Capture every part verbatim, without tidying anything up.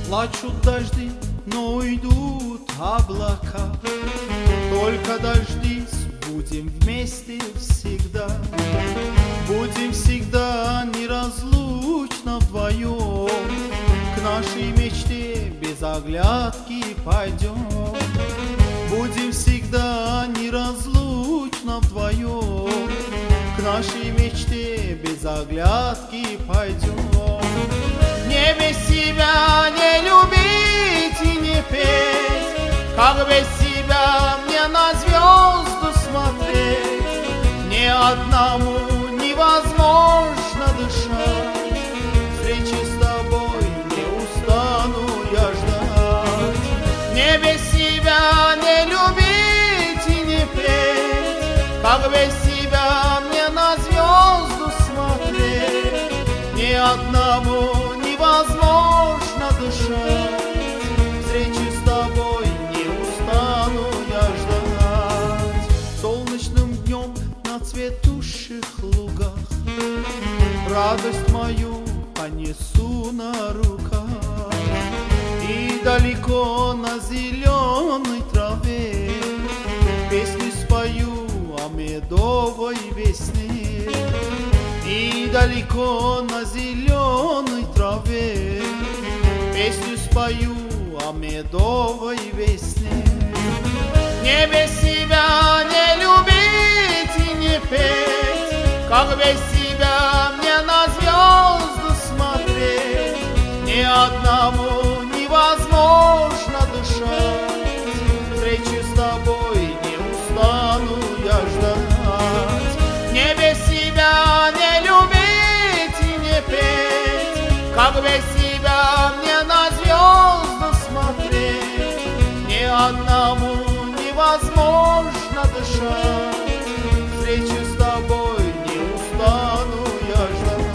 Плачут дожди, но уйдут облака. Только дождись, будем вместе всегда. Будем всегда неразлучно вдвоем. К нашей мечте без оглядки пойдем. Будем всегда неразлучно вдвоем. К нашей мечте без оглядки пойдем. Не без тебя не любить и не петь, как без тебя мне на звезду смотреть. Ни одному невозможно дышать, встречи с тобой не устану я ждать. Не без тебя не любить и не петь, как без тебя мне на звезду смотреть. Ни одному невозможно дышать, встречи с тобой не устану я ждать. Солнечным днем на цветущих лугах радость мою понесу на руках. И далеко на зеленой траве песни спою о медовой весне. И далеко на зеленой траве песню спою о медовой весне. Не без тебя не любить и не петь, как без тебя мне на звезду смотреть. Ни одному невозможно дышать, встречи с тобой не устану я ждать. Не без тебя не любить и не петь, как без тебя мне на звезду смотреть. Ни одному невозможно дышать, встречи с тобой не устану я ждать.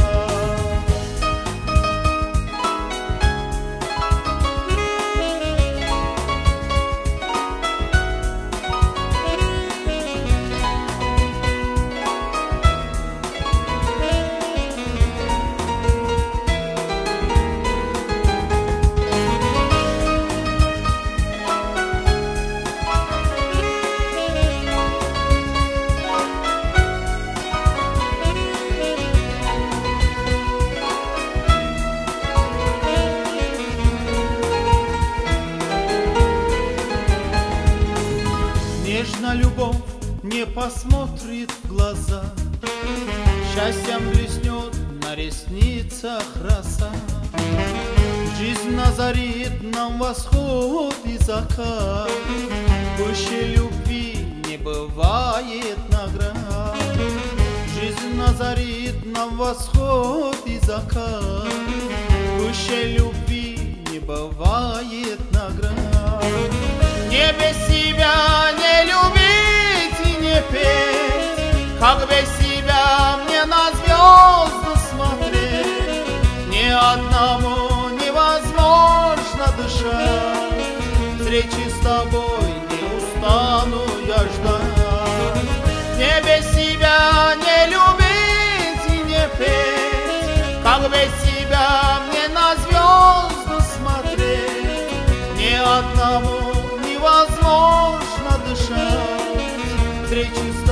Нежно любовь не посмотрит в глаза, счастьем блеснет на ресницах роса. Жизнь озарит нам восход и закат, выше любви не бывает наград. Жизнь озарит нам восход и закат, выше любви не бывает наград. Не без тебя не любить и не петь, как без тебя мне на звезду смотреть. Ни одному невозможно дышать, встречи с тобой не устану я ждать. Не без тебя не любить и не петь, как без тебя мне на звезду смотреть. Ни одному невозможно дышать, встречи с